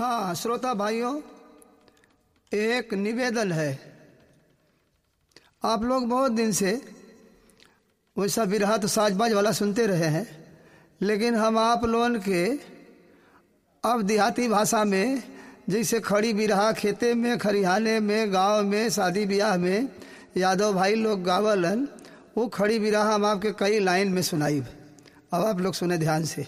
हाँ श्रोता भाइयों, एक निवेदन है। आप लोग बहुत दिन से वैसा बिरहा तो साजबाज वाला सुनते रहे हैं, लेकिन हम आप लोगों के अब देहाती भाषा में जैसे खड़ी बिरहा खेते में, खरिहाने में, गांव में, शादी ब्याह में यादव भाई लोग गावलन, वो खड़ी बिरहा हम आपके कई लाइन में सुनाई। अब आप लोग सुने ध्यान से।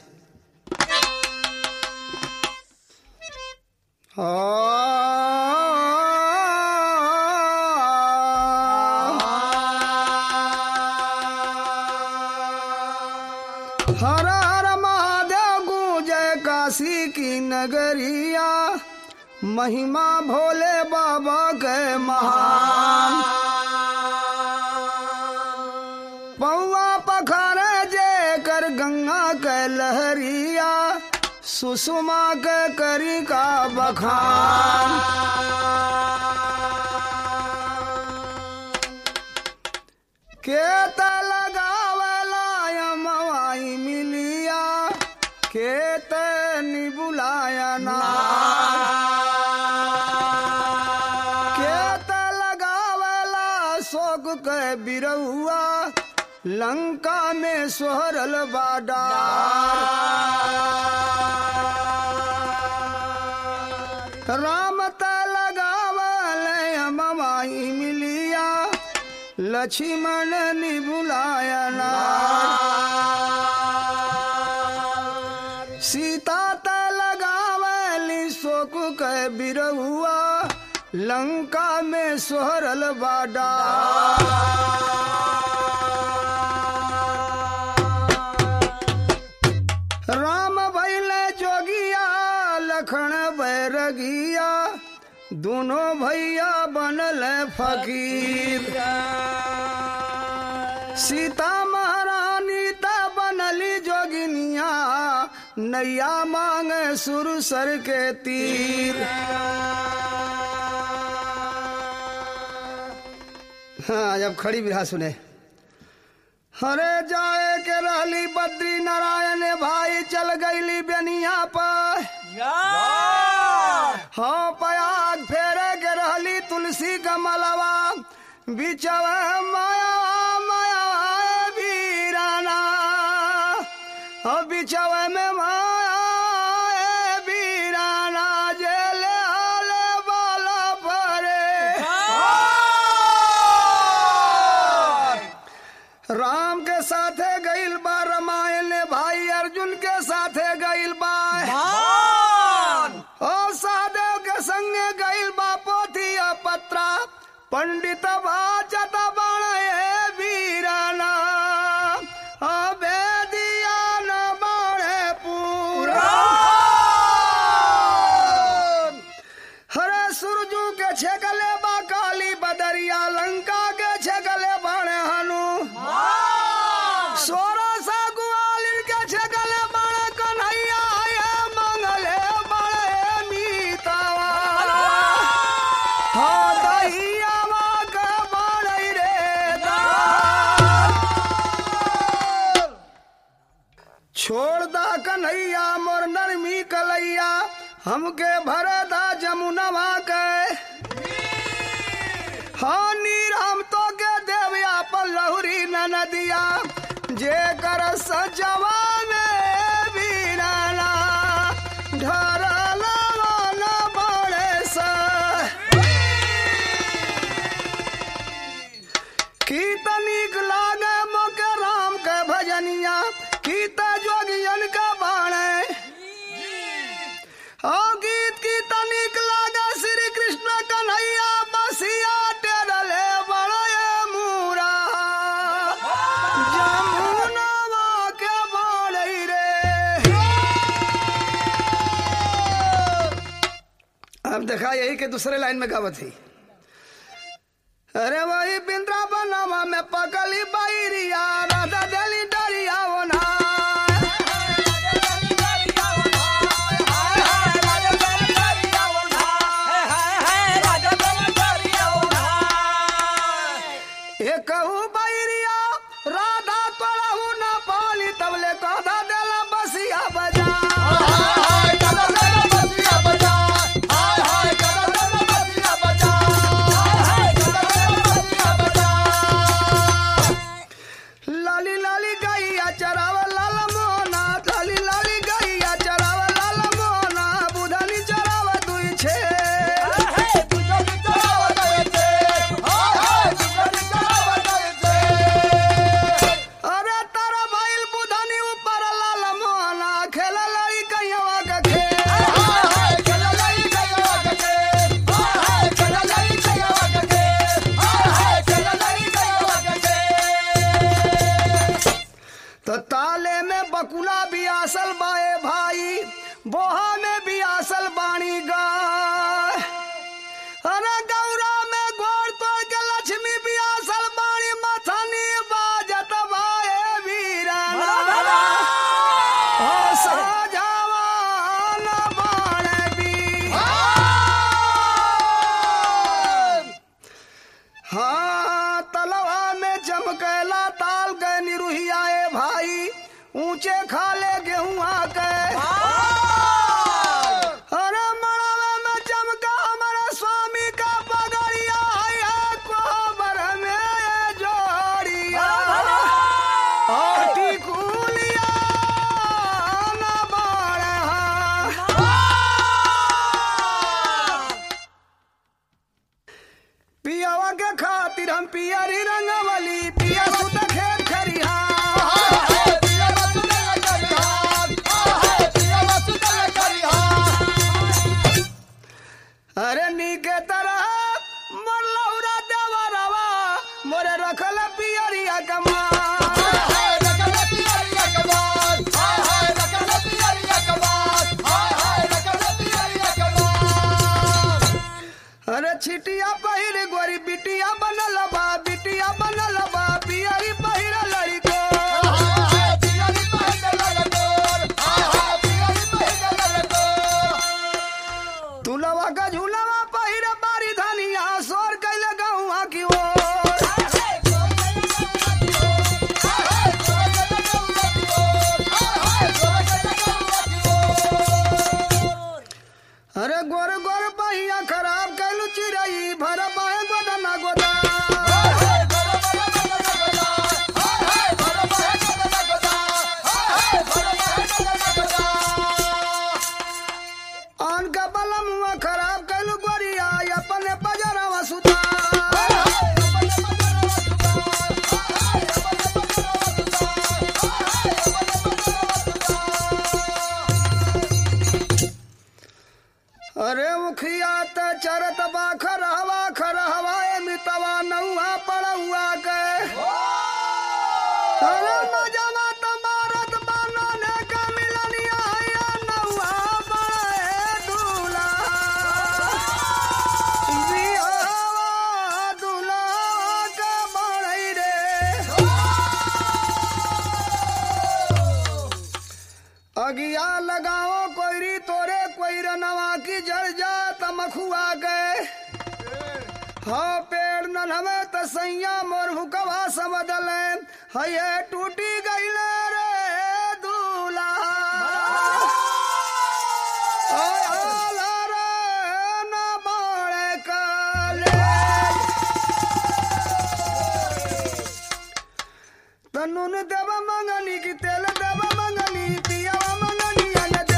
हर हर महादेव गूंजे काशी की नगरिया, महिमा भोले बाबा के महान। पौवा पखारे जे कर गंगा के लहरिया, सुषमा के करी का बखान। केत लगावला यमवाई मिलिया, केत निबुलाया ना। केत लगावला शोक के बिरहुआ, लंका में सोहरल बाडार। राम त लगावल ममाई मिलिया, लक्ष्मण निबुलाया नार। सीता त लगावली शोक के बिरहुआ, लंका में सोहरल बाडार। राम भैले जोगिया, लखन बैरगिया, दोनों भैया बनल फकीर। सीता महारानी त बनली जोगिनिया, नैया मांगे सुरसर के तीर। हाँ, जब खड़ी बिरहा सुने। हरे जाए के रहली बद्री नारायण भाई, चल गईली बेनिया पर। हाँ पयाग फेरे के रहली तुलसी कमलवा, बिचवा माया माया वीराना। हाँ बिचवा में माया वीराना, जेले आले बाला परे। राम के साथे गईल बा रामायण भाई, अर्जुन के साथे गईल बा। और सहदेव के संगे गईल बा पोथिया पत्रा, पंडित बाचत बणे वीराना। अबेदिया न बणे पूरा। हरे सुरजू के छेकले बा काली बदरिया, लंका के छेकले बणे हनु। सोरा सा ग्वालिन के छेकले बणे कन्हैया, ये मंगले बणे मीतावा। हाँ दहिया के बणे रे दाल। छोड़ दा कन्हैया मोर नरमी कलैया, हमके भरदा जमुनवा के। हाँ नीर हम तो के देविया पर लहुरी न नदिया, जे कर सजवा में वीराना। ढरला न बड़े सा कीत नीक लागे मोके राम के भजनिया, कीत जोगियन का बाणे। और गीत की तनिक लागे श्री कृष्ण कन्हैया, बसिया टेरले बड़े मूरा। जमुनवा के बड़े रे। अब देखा यही के दूसरे लाइन में गावत थी। अरे वही बिंद्रावनवा में पकली बैरिया, राधा दली डरिया होना। कहू बैरिया राधा तोड़ू न पाली, तबले कहा दिला बसिया बजा। बकुला बियासल बाए भाई बोहा में बियासल बाणी गाय अरे गौरा में गोड़ तोड़ के लक्ष्मी बियासल बाणी मथनी बाजत बाए वीराना ओ साजवान बाण भी हाँ तलवा में चमकेला ताल गए निरुहियाए भाई ऊंचे खाले गेहूं के अरे मड़वे में चमका हमारे स्वामी का पगड़िया है कोबर में जोड़िया टिकुलिया न बाड़ा पियावा के खातिर हम पियरी रंगवली पिया सुत खेत खरिहा अरे नीके तरह मरलौरा देवरवा मोरे रखल पियरिया कमा अरे छिटिया पहिर गोरी बिटिया बनल बा पियरी पहिर लड़को तुलवा का झूलवा पहिर बारी धनिया सोर कैले गहुआ की ओर अरे गोर गोर पहिया खराब कैलू चिरई भर पाए गोदना गोदा आन का बलमुआ खराब कैलू गोरिया अपने पजरवा सुता अरे मुखिया त चरत बा खरहवा मितवा नौआ पड़ुआ के अरे मजवा त मारत बनाने का मिलनिया या नौआ बड़े दूल्हा बिहावा दूल्हा का बड़ई रे अगिया लगाओ कोईरी तोरे कोई रनवा की जड़ जा तमखुआ गए हाँ पेड़ न हमें तसैया मोर हुकवा समदल है टूटी गई रे दूल्हा आला रे न बाड़े काले तनुन देव मंगनी की तेल देव मंगनी पियावा मंगनी अन दे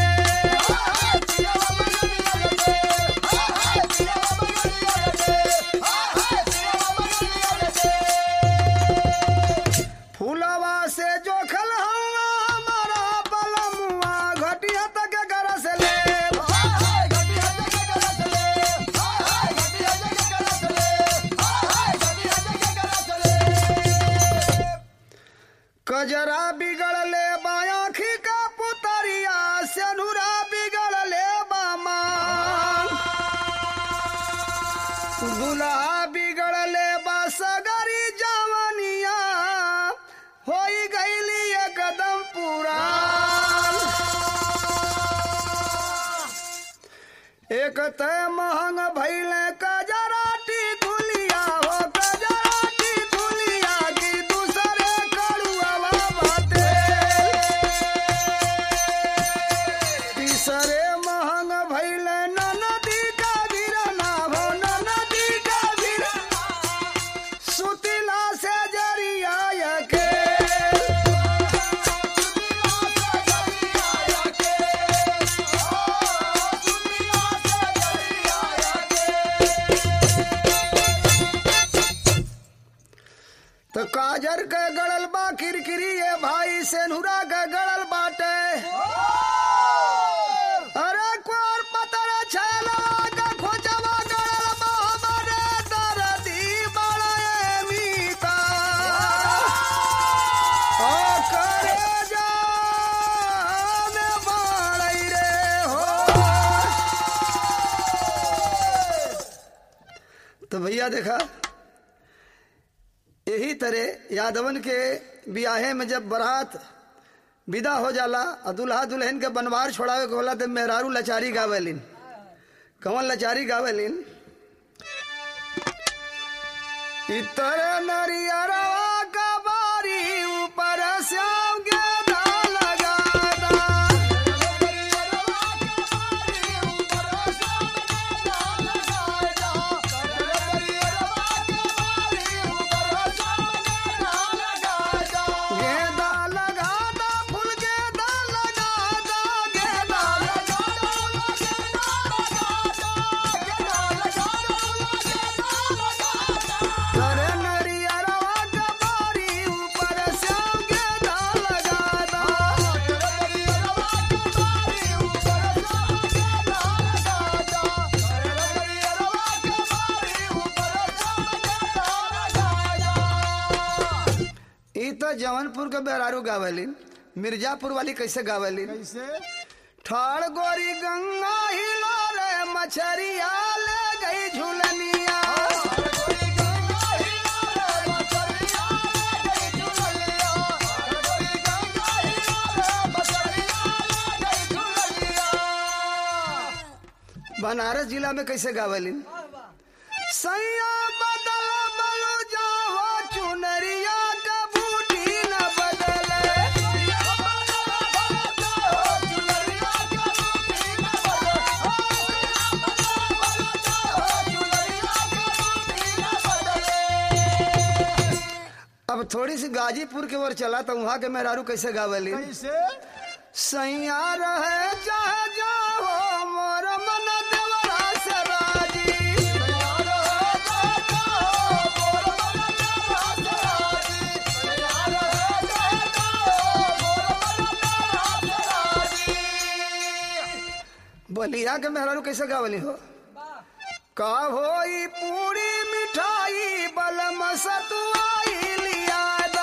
फूलवा से जो खल हमारा बलमुआ घटिया तक घर से ले कजरा बिगड़ ले बायाखी का पुतरिया सेनुरा बिगड़ ले बामा दुल्हा बिगड़ ले बा सगरी जवनिया होई गईली एकदम पूरा एक तय महंग भैले कजराटी गुलिया हो कजराटी गुलिया की दूसरे कड़ुआ बाते तीसरे महंग भैले नदी का गिरना हो नदी का गिरना सुतिला से जरिया के तो भैया देखा यही तरह यादवन के ब्याहे में जब बारात विदा हो जाला और दुल्हा दुल्हन के बनवार छोड़ावे के होला तो मेहरारू लचारी गावेलिन। कौन लचारी गावेलिन? इतर नरियरवा का बारी ऊपर श्याम गेंदा लगाता। गेंदा लगाता फूल गेंदा लगाता गेंदा अरे नरियरवा का बारी ऊपर श्याम गेंदा लगाता। ई तो जौनपुर के बेरारू गावेलिन। मिर्जापुर वाली कैसे गावेलिन? कैसे? ठाड़ गोरी गंगा हिलो रे मछरिया ले गई झुलनिया। बनारस जिला में कैसे गावेलिन? सैया बदल बलु जाओ चुनरिया का बूटी न बदले। अब थोड़ी सी गाजीपुर के ओर चला तो वहां के मेहरारू कैसे गावेलिन? कैसे? सैया रहे चाहे जाओ मोर मन देवरा से राजी। बलिया के मेहरारू कैसे गावली हो? का होई पूरी मिठाई बलम सतुआई लिया दा।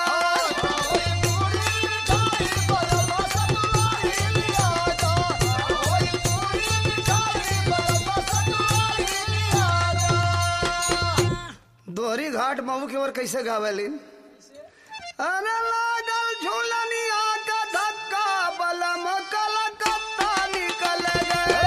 दोहरी घाट मऊ की ओर कैसे गावेलिन? अरे लागल झूलनिया का धक्का बलम कलकत्ता निकल गए।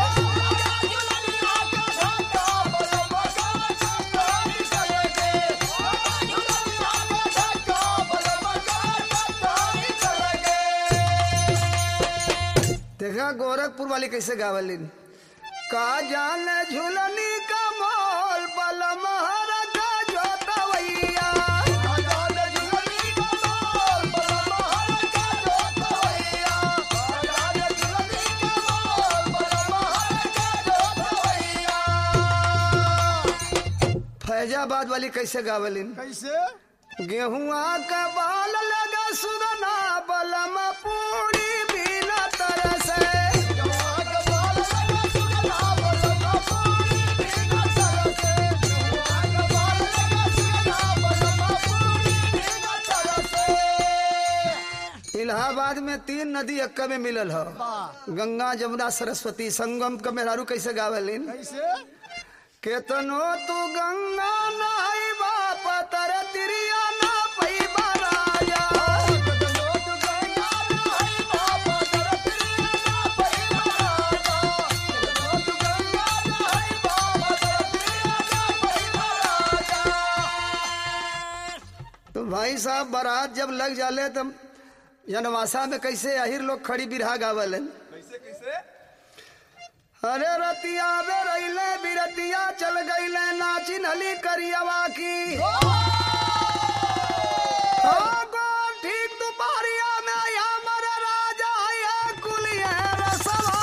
देखा गोरखपुर वाली कैसे गावेलिन? का जान झूलनी का मोल बलम हर का जोतवैया। फैजाबाद वाली कैसे गावेलिन? कैसे? गेहुआ का बाल लगा सुगना बलम पूरी बिना तरसे। इलाहाबाद में 3 नदी अक्का में मिलल हो, गंगा जमुना सरस्वती। संगम का मेहरारू कैसे गावेलिन? कैसे? केतनो तू गंगा नहाई बाप तर तिरिया ना पैबा राजा। तो भाई साहब बारात जब लग जाले तो जनवासा में कैसे अहिर लोग खड़ी बिरहा गावलन? कैसे? कैसे? अरे रतिया बे रैले बिरतिया चल गईले नाची नली करियवा की। ठीक दोपहरिया में हमर राजा ये कुलिया रसवा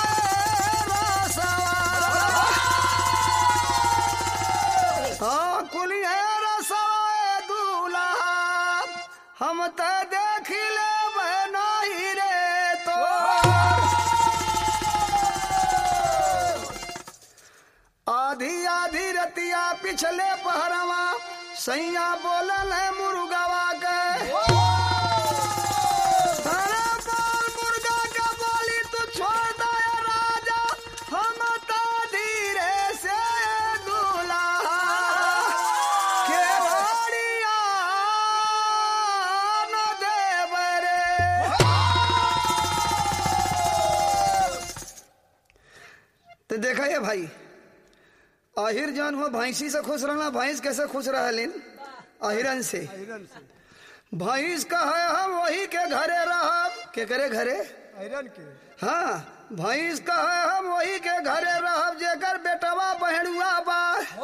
कुलिया रसवा दूल्हा हम तो देख ले नहीं रे। तो आधी आधी रतिया पिछले पहरवा सैया बोलल है मुर्गवा के। अरे बोल मुर्गा के बोली तू छोड़ दे राजा हम तो धीरे से दूल्हा। तो देखा ये भाई आहिर जौन हो भैंसी से खुश रहना, भैंस कैसे खुश रहलिन? आहिरन से। भैंस का है हम वही के घरे रहब, के करे घरे? आयरन के। हाँ, भैंस का है हम वही के घरे रहब जेकर बेटवा बहनुआ बा।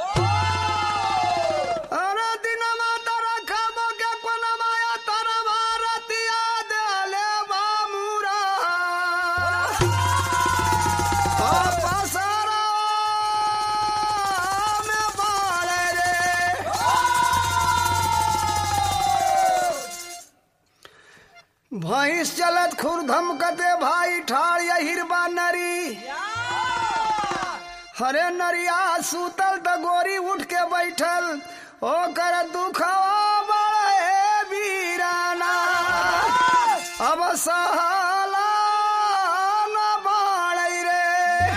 अरे दिनमा तारा खाबो के कोना माया तारा भारतिया देले बामुरा। पासारा में बाड़े रे। भैंस चलत खुर धमकते भाई ठाड़ यहिरबा नरी। हरे नरिया सूतल त गोरी उठ के बैठल ओ कर दुखवा बड़े बीराना। अब सहाला न बाड़ै रे।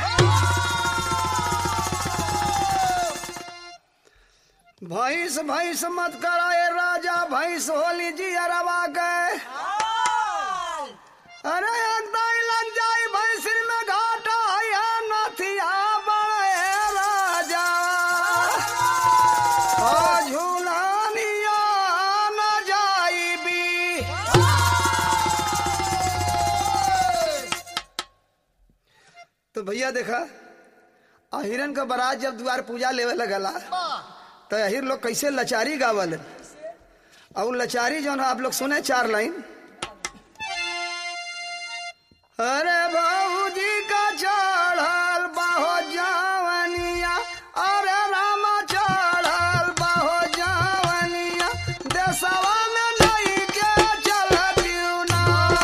भैंस भैंस मत कराए राजा, भैंस होली जी अरवा गए। अरे एक दाई लग जाई भैंसिन में घाटा है नथिया बड़े राजा। झूलानिया न जाई भी। तो भैया देखा अहिरन का बारात जब द्वार पूजा लेवे लगला तो अहिर लोग कैसे लचारी गावल। और लचारी जो आप लोग सुने 4 लाइन। अरे बाबूजी का चढ़ल बाहो जवनिया, अरे रामा चढ़ल बाहो जवनिया, देशवा में नहीं के चलतियू ना।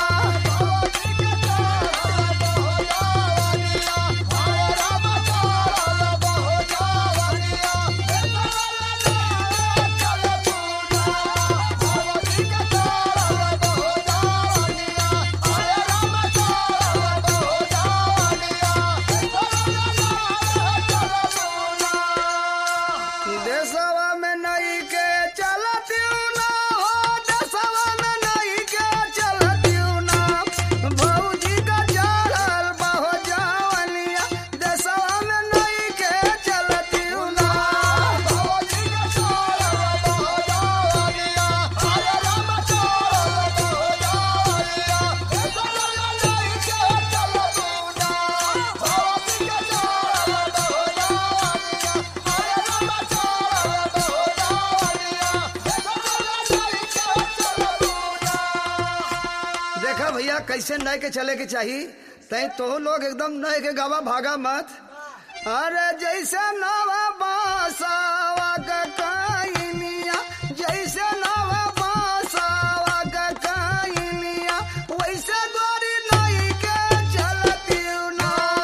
देशवा में नहीं के चलतियू ना हो, देशवा में नहीं के चलतियू ना। भौजी का चढ़ल बाहो जवनिया, देशवा में नहीं के चलतियू ना। देखा भैया कैसे नए के चले के चाहिए। तय तो लोग एकदम नए के गावा भागा मत। अरे जैसे नवा बासावा का काइनिया, जैसे नवा बासावा का काइनिया, वैसे गोरी नई के चलतियू ना।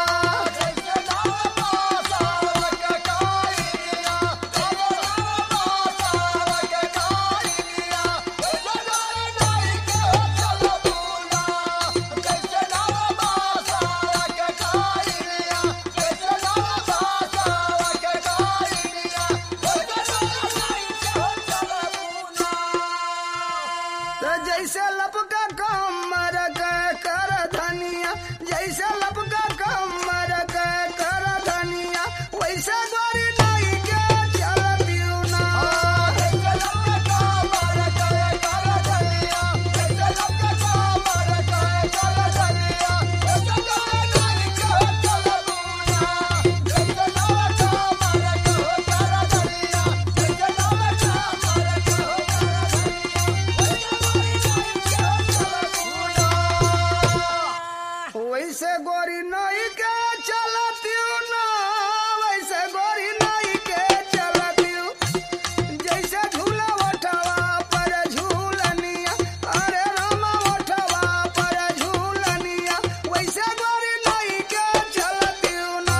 तो जैसे लपका कमर के कर धनिया, जैसे लपका कमर के कर धनिया, वैसे गोरी नई के चलतियू ना। वैसे गोरी नई के चलतियू ना, वैसे गोरी नई के चलतियू। जैसे झूला उठवा पर झूलनिया, अरे रामा उठवा पर झूलनिया, वैसे गोरी नई के चलतियू ना।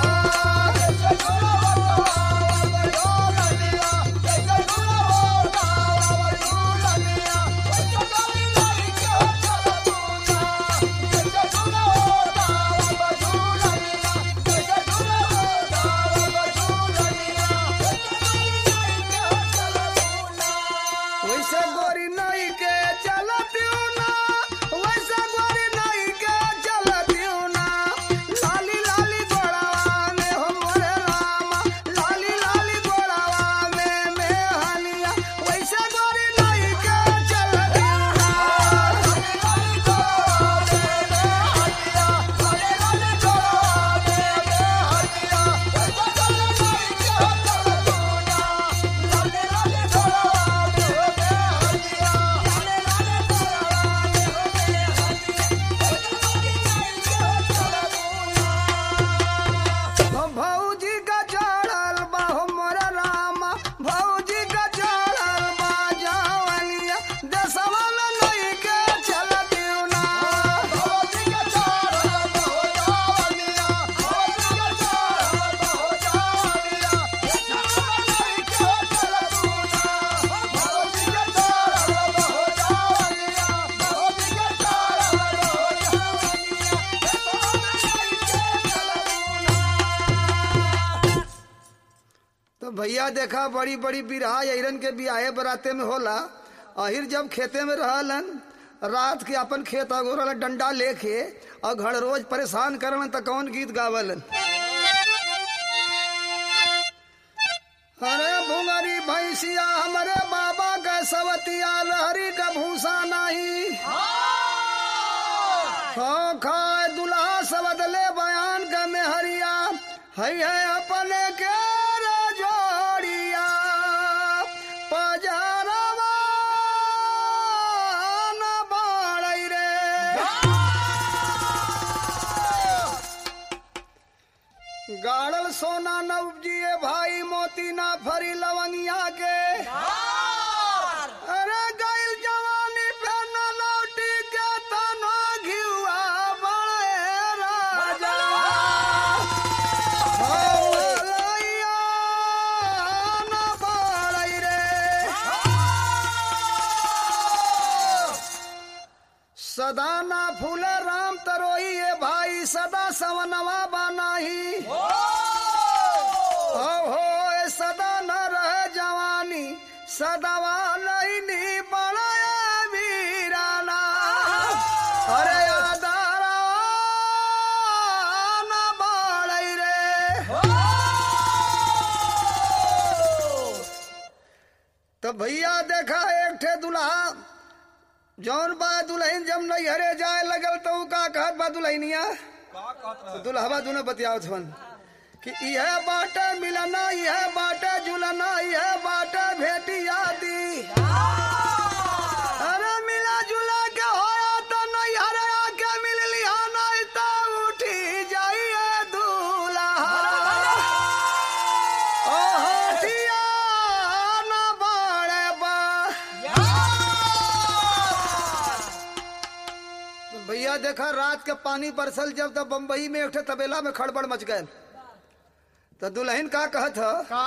भैया देखा बड़ी बड़ी बिरहा अहिरन के बियाहे बराते में होला। अहिर जब खेते में रहलन रात के अपन खेत अगोरल डंडा लेके और घर रोज परेशान करन त कौन गीत गावलन। अरे भुंगरी भैंसिया हमारे बाबा का सवतिया लहरी का भूसा नहीं हाँ खाए दुल्हा सबदले बयान का मेहरिया है अपने के रे जोड़िया पजारवा न बाड़ई रे। गाड़ल सोना न उपजिए भाई मोती ना फरी लवंगिया के अरे गैल जवानी पे न लौटी के तना घिउआ बड़े राजा हौलैया न बाड़ई रे। सदा ना फूले राम तरोई ये भाई सदा सवनवा बनाही सदा न रहे जवानी सदावा नहीं बड़ा वीराना अरे आदारा न बाड़ई रे। तो भैया देखा एक ठे दुल्हा जौन बा दुल्हन जब नैहरे जाए लगल तो का कहत बा दुल्हनिया दुल्हवा दोनों बतियावत हन कि यह बाटे मिलना यह बाटे जुलना यह बाटे भेटिया दी अरे मिला जुला के होया तो नैहरे आके मिल लिया नहीं तो उठी जाइए दूल्हा ओ हटिया न बाड़े बा। भैया देखा रात के पानी बरसल जब तब बम्बई में एक तबेला में खड़बड़ मच गए तो दुल्हन का कहत ह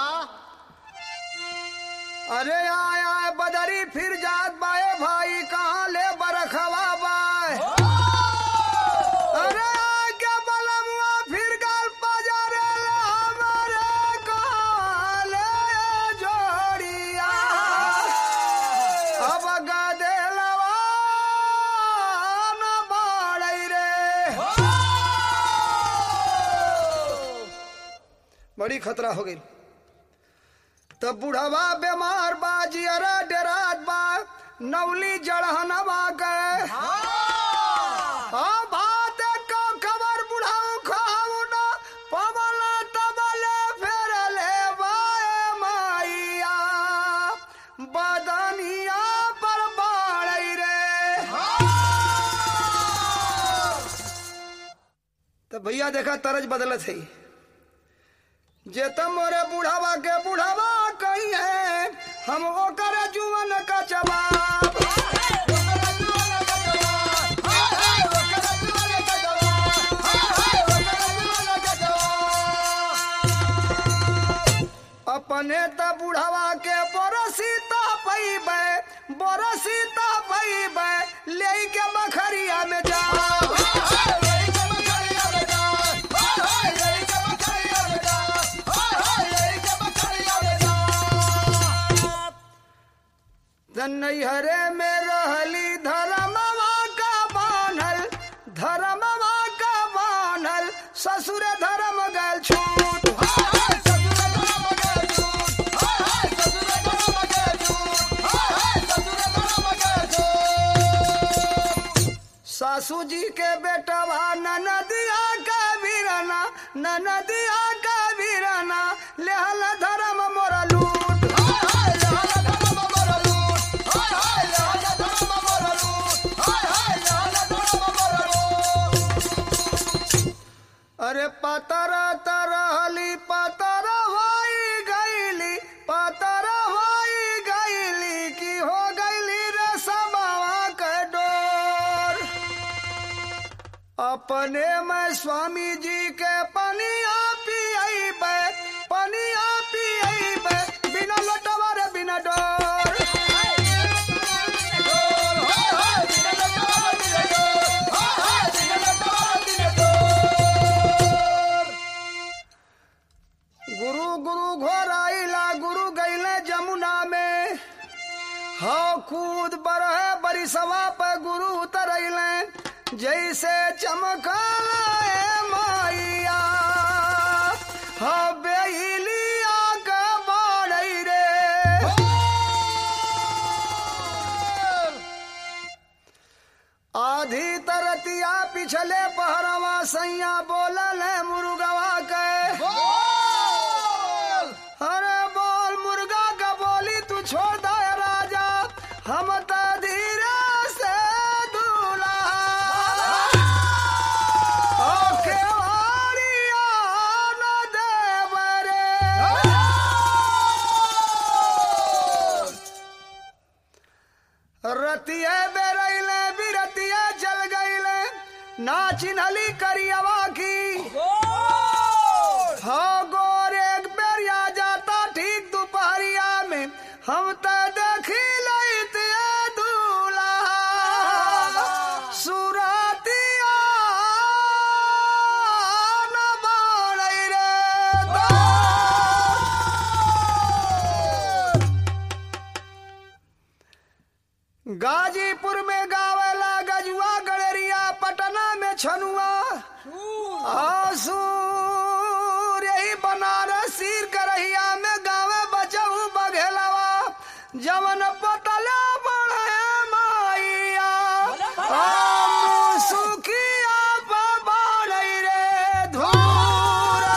अरे आय बदरी फिर जात बाए भाई कहाँ ले बरखवा बाए अरे क्या बलमुआ फिर गल पजरे हमारे कहाँ ले जोड़िया अब गदे लवा न बाड़ई रे। बड़ी खतरा हो गई। तब बुढ़वा बीमार बा जियरा डेरात बा नवली जड़हनवा के बात को खबर बुढ़ाऊ खाऊ न पवल तबले फेर ले बाए माइया बदनिया पर बाड़ई रे। तो भैया देखा तरज बदलत है जे तम मोरे बुढ़ावा के बुढ़ावा कही है हम ओकर जुवन का जवाब अपने त बुढ़ावा के बरसीता पैबे ले के बखरिया में जा नैहरे में रहली धर्मवा का बान्हल ससुर धर्म गल छूट सासू जी के बेटवा ननदिया का वीराना लेहल धर्म मोरा लूट अरे पतर तरहली पतर होई गईली की हो गईली रे समावा के डोर अपने में स्वामी जी के पनिया पियबे बिना लटवा रे बिना डोर गुरु घोराइला बूद बरहे बरिसवा पे गुरु उतरैले जैसे चमकाए माइया बेलिया के बाड़ै रे आधी तरतिया पिछले पहरवा सैया बोलल मुर्गवा के अरे बोल मुर्गा का बोली तू छोड़ दे राजा हम तो धीरे से दूल्हा केवाड़िया न देव रे रतिये बेरैले बिरतिये जल गईले ना चिन्हली करियवा की हाँ गोर एक बेरिया जाता ठीक दोपहरिया में हम तो देखी लैते दूल्हा सुरतिया न बाड़ै रे गाजीपुर में गावेला गजुआ गड़ेरिया पटना में छनुआ आसूर यही बनारस सिर करहिया में गावे बचऊ बघेलवा जवन पतला बड़े माइया सुखिया बाड़ै रे धूरा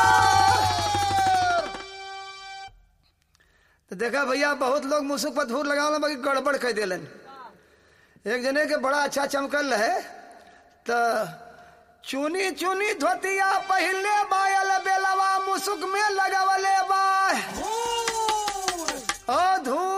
तो देखा भैया बहुत लोग मुसुक पर धूर लगावला बाकी गड़बड़ कह दिलन एक जने के बड़ा अच्छा चमकल है तो चुनी चुनी धोतिया पहले बायल बेलवा मुसुक में लगावले बा धूर